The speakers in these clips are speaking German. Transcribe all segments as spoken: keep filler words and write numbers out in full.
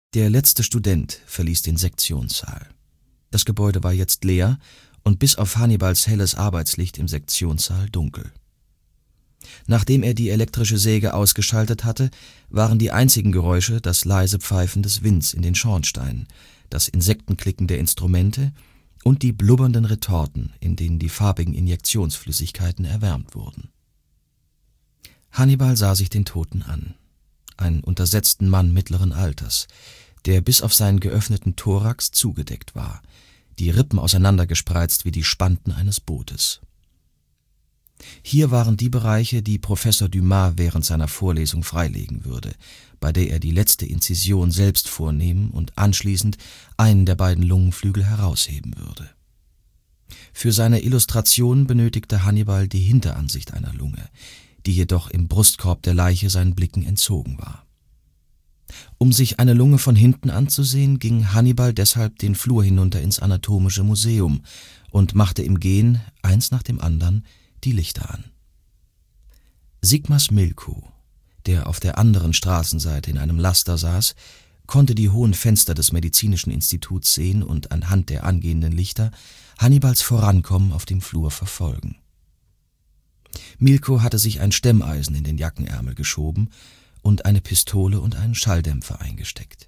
Der letzte Student verließ den Sektionssaal. Das Gebäude war jetzt leer und bis auf Hannibals helles Arbeitslicht im Sektionssaal dunkel. Nachdem er die elektrische Säge ausgeschaltet hatte, waren die einzigen Geräusche das leise Pfeifen des Winds in den Schornsteinen, das Insektenklicken der Instrumente und die blubbernden Retorten, in denen die farbigen Injektionsflüssigkeiten erwärmt wurden. Hannibal sah sich den Toten an. Einen untersetzten Mann mittleren Alters, der bis auf seinen geöffneten Thorax zugedeckt war, die Rippen auseinandergespreizt wie die Spanten eines Bootes. Hier waren die Bereiche, die Professor Dumas während seiner Vorlesung freilegen würde, bei der er die letzte Inzision selbst vornehmen und anschließend einen der beiden Lungenflügel herausheben würde. Für seine Illustration benötigte Hannibal die Hinteransicht einer Lunge, die jedoch im Brustkorb der Leiche seinen Blicken entzogen war. Um sich eine Lunge von hinten anzusehen, ging Hannibal deshalb den Flur hinunter ins Anatomische Museum und machte im Gehen, eins nach dem anderen, die Lichter an. Sigmas Milko, der auf der anderen Straßenseite in einem Laster saß, konnte die hohen Fenster des Medizinischen Instituts sehen und anhand der angehenden Lichter Hannibals Vorankommen auf dem Flur verfolgen. Milko hatte sich ein Stemmeisen in den Jackenärmel geschoben und eine Pistole und einen Schalldämpfer eingesteckt.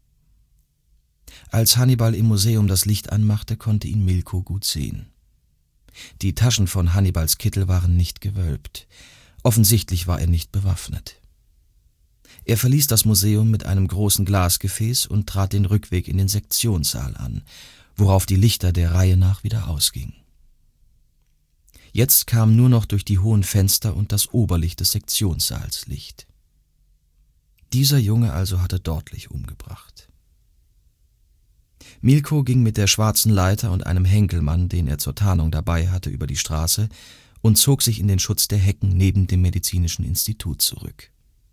Als Hannibal im Museum das Licht anmachte, konnte ihn Milko gut sehen. Die Taschen von Hannibals Kittel waren nicht gewölbt. Offensichtlich war er nicht bewaffnet. Er verließ das Museum mit einem großen Glasgefäß und trat den Rückweg in den Sektionssaal an, worauf die Lichter der Reihe nach wieder ausgingen. Jetzt kam nur noch durch die hohen Fenster und das Oberlicht des Sektionssaals Licht. Dieser Junge also hatte Dortlich umgebracht. Milko ging mit der schwarzen Leiter und einem Henkelmann, den er zur Tarnung dabei hatte, über die Straße und zog sich in den Schutz der Hecken neben dem Medizinischen Institut zurück.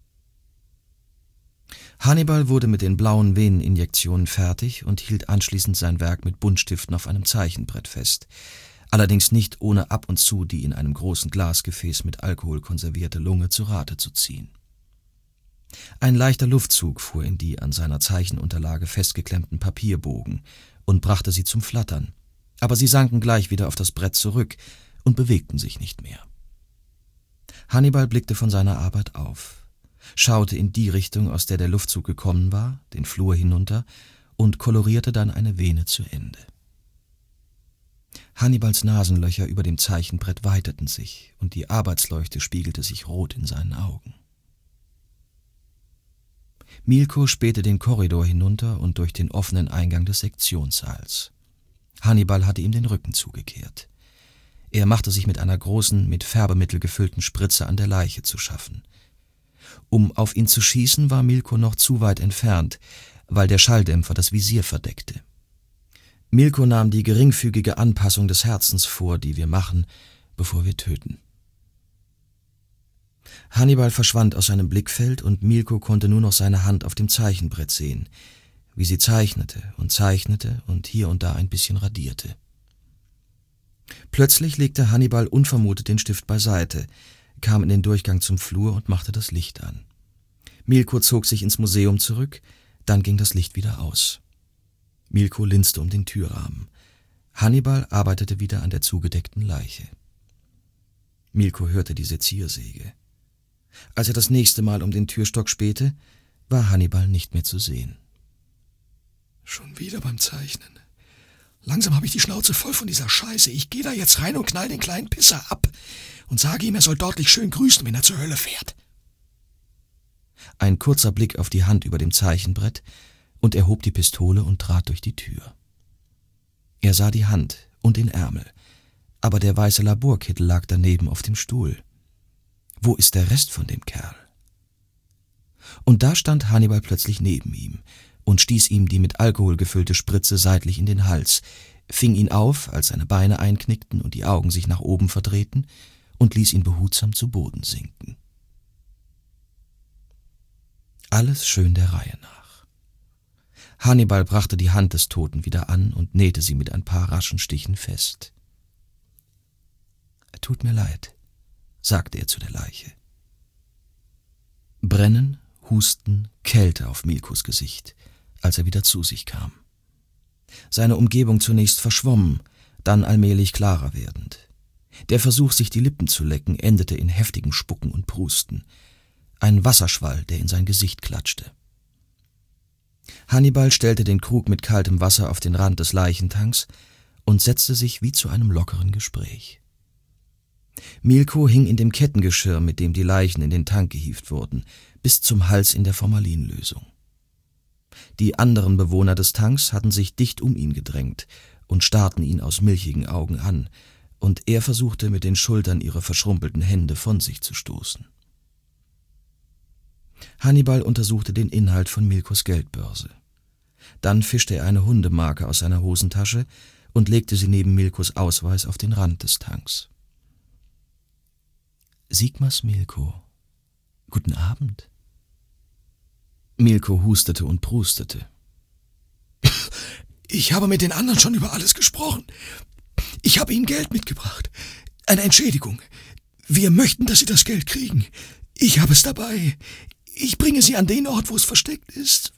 Hannibal wurde mit den blauen Veneninjektionen fertig und hielt anschließend sein Werk mit Buntstiften auf einem Zeichenbrett fest, allerdings nicht ohne ab und zu die in einem großen Glasgefäß mit Alkohol konservierte Lunge zu Rate zu ziehen. Ein leichter Luftzug fuhr in die an seiner Zeichenunterlage festgeklemmten Papierbogen und brachte sie zum Flattern, aber sie sanken gleich wieder auf das Brett zurück und bewegten sich nicht mehr. Hannibal blickte von seiner Arbeit auf, schaute in die Richtung, aus der der Luftzug gekommen war, den Flur hinunter, und kolorierte dann eine Vene zu Ende. Hannibals Nasenlöcher über dem Zeichenbrett weiteten sich, und die Arbeitsleuchte spiegelte sich rot in seinen Augen. Milko spähte den Korridor hinunter und durch den offenen Eingang des Sektionssaals. Hannibal hatte ihm den Rücken zugekehrt. Er machte sich mit einer großen, mit Färbemittel gefüllten Spritze an der Leiche zu schaffen. Um auf ihn zu schießen, war Milko noch zu weit entfernt, weil der Schalldämpfer das Visier verdeckte. Milko nahm die geringfügige Anpassung des Herzens vor, die wir machen, bevor wir töten. Hannibal verschwand aus seinem Blickfeld und Milko konnte nur noch seine Hand auf dem Zeichenbrett sehen, wie sie zeichnete und zeichnete und hier und da ein bisschen radierte. Plötzlich legte Hannibal unvermutet den Stift beiseite, kam in den Durchgang zum Flur und machte das Licht an. Milko zog sich ins Museum zurück, dann ging das Licht wieder aus. Milko linste um den Türrahmen. Hannibal arbeitete wieder an der zugedeckten Leiche. Milko hörte die Seziersäge. Als er das nächste Mal um den Türstock spähte, war Hannibal nicht mehr zu sehen. Schon wieder beim Zeichnen. Langsam habe ich die Schnauze voll von dieser Scheiße. Ich gehe da jetzt rein und knall den kleinen Pisser ab und sage ihm, er soll Dortlich schön grüßen, wenn er zur Hölle fährt. Ein kurzer Blick auf die Hand über dem Zeichenbrett, und er hob die Pistole und trat durch die Tür. Er sah die Hand und den Ärmel, aber der weiße Laborkittel lag daneben auf dem Stuhl. Wo ist der Rest von dem Kerl? Und da stand Hannibal plötzlich neben ihm und stieß ihm die mit Alkohol gefüllte Spritze seitlich in den Hals, fing ihn auf, als seine Beine einknickten und die Augen sich nach oben verdrehten, und ließ ihn behutsam zu Boden sinken. Alles schön der Reihe nach. Hannibal brachte die Hand des Toten wieder an und nähte sie mit ein paar raschen Stichen fest. »Tut mir leid«, sagte er zu der Leiche. Brennen, Husten, Kälte auf Milkos Gesicht. als er wieder zu sich kam. Seine Umgebung zunächst verschwommen, dann allmählich klarer werdend. Der Versuch, sich die Lippen zu lecken, endete in heftigem Spucken und Prusten. Ein Wasserschwall, der in sein Gesicht klatschte. Hannibal stellte den Krug mit kaltem Wasser auf den Rand des Leichentanks und setzte sich wie zu einem lockeren Gespräch. Milko hing in dem Kettengeschirr, mit dem die Leichen in den Tank gehievt wurden, bis zum Hals in der Formalinlösung. Die anderen Bewohner des Tanks hatten sich dicht um ihn gedrängt und starrten ihn aus milchigen Augen an, und er versuchte mit den Schultern ihre verschrumpelten Hände von sich zu stoßen. Hannibal untersuchte den Inhalt von Milkos Geldbörse. Dann fischte er eine Hundemarke aus seiner Hosentasche und legte sie neben Milkos Ausweis auf den Rand des Tanks. »Sigmar Milko, guten Abend.« Milko hustete und prustete. »Ich habe mit den anderen schon über alles gesprochen. Ich habe ihnen Geld mitgebracht. Eine Entschädigung. Wir möchten, dass sie das Geld kriegen. Ich habe es dabei. Ich bringe sie an den Ort, wo es versteckt ist.«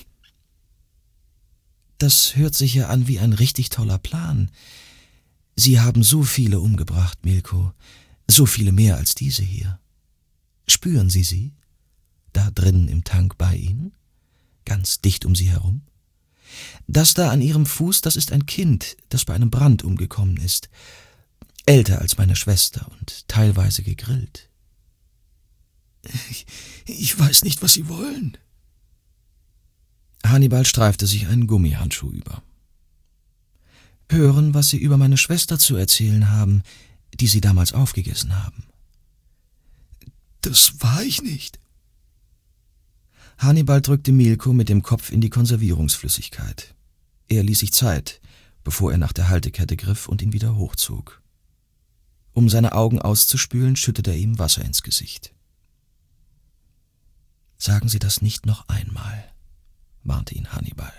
»Das hört sich ja an wie ein richtig toller Plan. Sie haben so viele umgebracht, Milko. So viele mehr als diese hier. Spüren Sie sie? Da drinnen im Tank bei Ihnen? Ganz dicht um Sie herum? Das da an Ihrem Fuß, das ist ein Kind, das bei einem Brand umgekommen ist. Älter als meine Schwester und teilweise gegrillt.« Ich, ich weiß nicht, was Sie wollen.« Hannibal streifte sich einen Gummihandschuh über. »Hören, was Sie über meine Schwester zu erzählen haben, die Sie damals aufgegessen haben.« »Das war ich nicht.« Hannibal drückte Milko mit dem Kopf in die Konservierungsflüssigkeit. Er ließ sich Zeit, bevor er nach der Haltekette griff und ihn wieder hochzog. Um seine Augen auszuspülen, schüttete er ihm Wasser ins Gesicht. »Sagen Sie das nicht noch einmal«, warnte ihn Hannibal.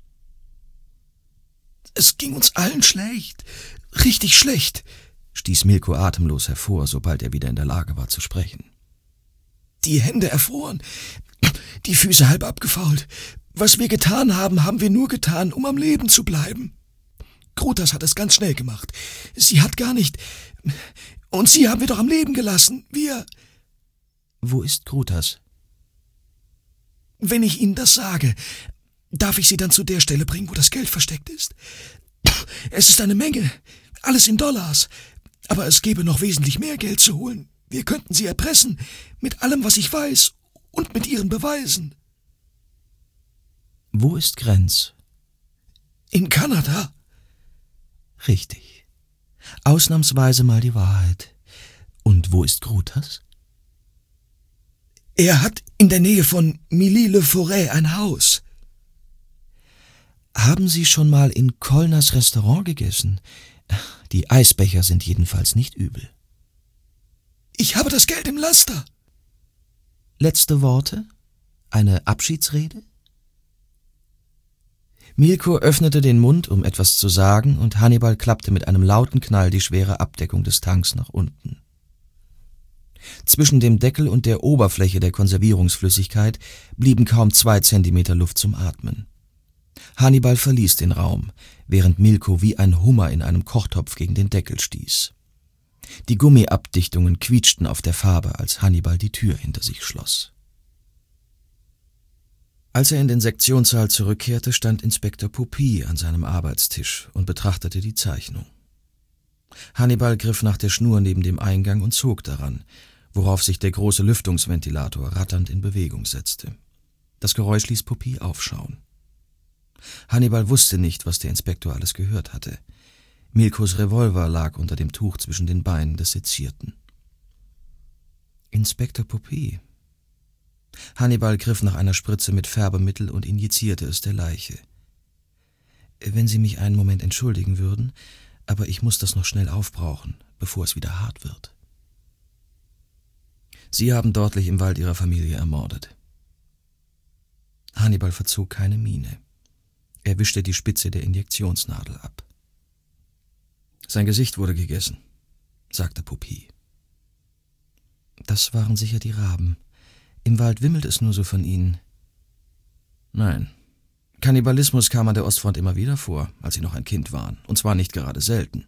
»Es ging uns allen schlecht, richtig schlecht«, stieß Milko atemlos hervor, sobald er wieder in der Lage war zu sprechen. »Die Hände erfroren, die Füße halb abgefault. Was wir getan haben, haben wir nur getan, um am Leben zu bleiben. Grutas hat es ganz schnell gemacht. Sie hat gar nicht... Und sie haben wir doch am Leben gelassen. Wir...« »Wo ist Grutas?« »Wenn ich Ihnen das sage, darf ich Sie dann zu der Stelle bringen, wo das Geld versteckt ist? Es ist eine Menge, alles in Dollars, aber es gäbe noch wesentlich mehr Geld zu holen. Wir könnten Sie erpressen, mit allem, was ich weiß und mit Ihren Beweisen.« »Wo ist Grenz?« »In Kanada.« »Richtig. Ausnahmsweise mal die Wahrheit. Und wo ist Grutas?« »Er hat in der Nähe von Milly-le-Forêt ein Haus.« »Haben Sie schon mal in Kollners Restaurant gegessen? Die Eisbecher sind jedenfalls nicht übel.« »Ich habe das Geld im Laster.« »Letzte Worte? Eine Abschiedsrede?« Milko öffnete den Mund, um etwas zu sagen, und Hannibal klappte mit einem lauten Knall die schwere Abdeckung des Tanks nach unten. Zwischen dem Deckel und der Oberfläche der Konservierungsflüssigkeit blieben kaum zwei Zentimeter Luft zum Atmen. Hannibal verließ den Raum, während Milko wie ein Hummer in einem Kochtopf gegen den Deckel stieß. Die Gummiabdichtungen quietschten auf der Farbe, als Hannibal die Tür hinter sich schloss. Als er in den Sektionssaal zurückkehrte, stand Inspektor Puppy an seinem Arbeitstisch und betrachtete die Zeichnung. Hannibal griff nach der Schnur neben dem Eingang und zog daran, worauf sich der große Lüftungsventilator ratternd in Bewegung setzte. Das Geräusch ließ Puppy aufschauen. Hannibal wusste nicht, was der Inspektor alles gehört hatte. Milkos Revolver lag unter dem Tuch zwischen den Beinen des Sezierten. »Inspektor Puppy.« Hannibal griff nach einer Spritze mit Färbemittel und injizierte es der Leiche. »Wenn Sie mich einen Moment entschuldigen würden, aber ich muss das noch schnell aufbrauchen, bevor es wieder hart wird.« »Sie haben deutlich im Wald Ihrer Familie ermordet.« Hannibal verzog keine Miene. Er wischte die Spitze der Injektionsnadel ab. »Sein Gesicht wurde gegessen«, sagte Puppy. »Das waren sicher die Raben. Im Wald wimmelt es nur so von ihnen.« »Nein, Kannibalismus kam an der Ostfront immer wieder vor, als sie noch ein Kind waren, und zwar nicht gerade selten.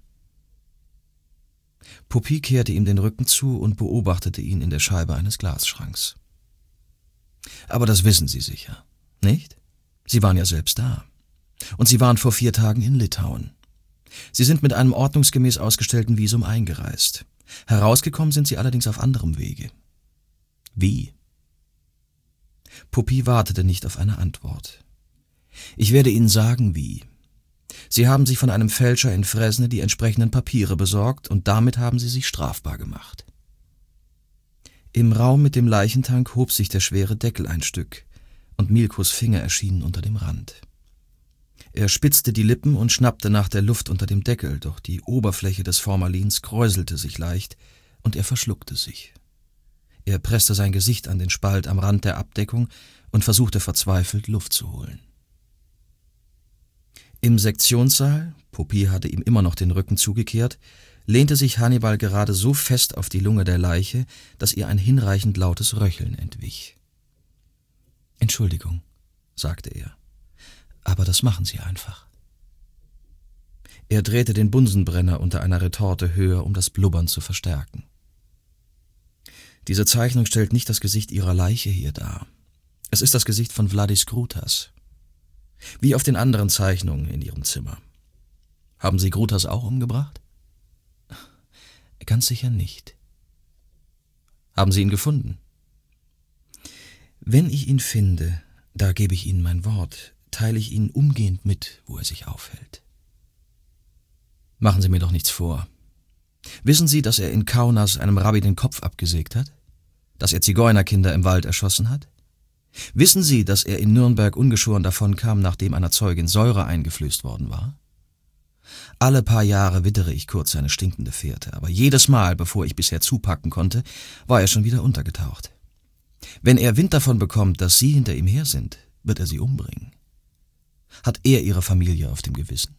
Puppy kehrte ihm den Rücken zu und beobachtete ihn in der Scheibe eines Glasschranks. »Aber das wissen Sie sicher, nicht? Sie waren ja selbst da. Und Sie waren vor vier Tagen in Litauen. Sie sind mit einem ordnungsgemäß ausgestellten Visum eingereist. Herausgekommen sind Sie allerdings auf anderem Wege. Wie?« Puppy wartete nicht auf eine Antwort. »Ich werde Ihnen sagen, wie. Sie haben sich von einem Fälscher in Fresne die entsprechenden Papiere besorgt und damit haben Sie sich strafbar gemacht.« Im Raum mit dem Leichentank hob sich der schwere Deckel ein Stück und Milkos Finger erschienen unter dem Rand. Er spitzte die Lippen und schnappte nach der Luft unter dem Deckel, doch die Oberfläche des Formalins kräuselte sich leicht und er verschluckte sich. Er presste sein Gesicht an den Spalt am Rand der Abdeckung und versuchte verzweifelt, Luft zu holen. Im Sektionssaal, Puppy hatte ihm immer noch den Rücken zugekehrt, lehnte sich Hannibal gerade so fest auf die Lunge der Leiche, dass ihr ein hinreichend lautes Röcheln entwich. »Entschuldigung«, sagte er, »aber das machen Sie einfach.« Er drehte den Bunsenbrenner unter einer Retorte höher, um das Blubbern zu verstärken. »Diese Zeichnung stellt nicht das Gesicht Ihrer Leiche hier dar. Es ist das Gesicht von Vladis Grutas. Wie auf den anderen Zeichnungen in Ihrem Zimmer. Haben Sie Grutas auch umgebracht?« »Ganz sicher nicht.« »Haben Sie ihn gefunden?« »Wenn ich ihn finde, da gebe ich Ihnen mein Wort, teile ich Ihnen umgehend mit, wo er sich aufhält.« »Machen Sie mir doch nichts vor. Wissen Sie, dass er in Kaunas einem Rabbi den Kopf abgesägt hat? Dass er Zigeunerkinder im Wald erschossen hat? Wissen Sie, dass er in Nürnberg ungeschoren davonkam, nachdem einer Zeugin Säure eingeflößt worden war? Alle paar Jahre wittere ich kurz seine stinkende Fährte, aber jedes Mal, bevor ich bisher zupacken konnte, war er schon wieder untergetaucht. Wenn er Wind davon bekommt, dass Sie hinter ihm her sind, wird er Sie umbringen. Hat er Ihre Familie auf dem Gewissen?«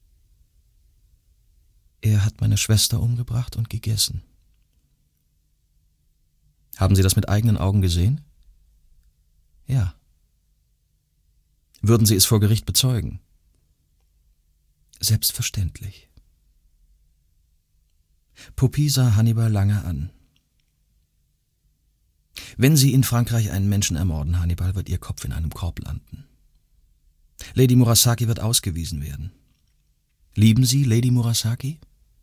»Er hat meine Schwester umgebracht und gegessen.« »Haben Sie das mit eigenen Augen gesehen?« »Ja.« »Würden Sie es vor Gericht bezeugen?« »Selbstverständlich.« Puppy sah Hannibal lange an. »Wenn Sie in Frankreich einen Menschen ermorden, Hannibal, wird Ihr Kopf in einem Korb landen. Lady Murasaki wird ausgewiesen werden. Lieben Sie Lady Murasaki?«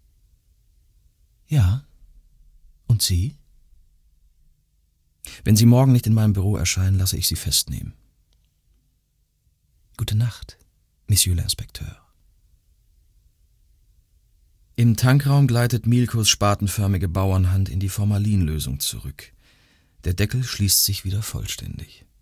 »Ja. Und Sie?« »Wenn Sie morgen nicht in meinem Büro erscheinen, lasse ich Sie festnehmen.« »Gute Nacht, Monsieur l'Inspecteur.« Im Tankraum gleitet Milkos spatenförmige Bauernhand in die Formalinlösung zurück. Der Deckel schließt sich wieder vollständig.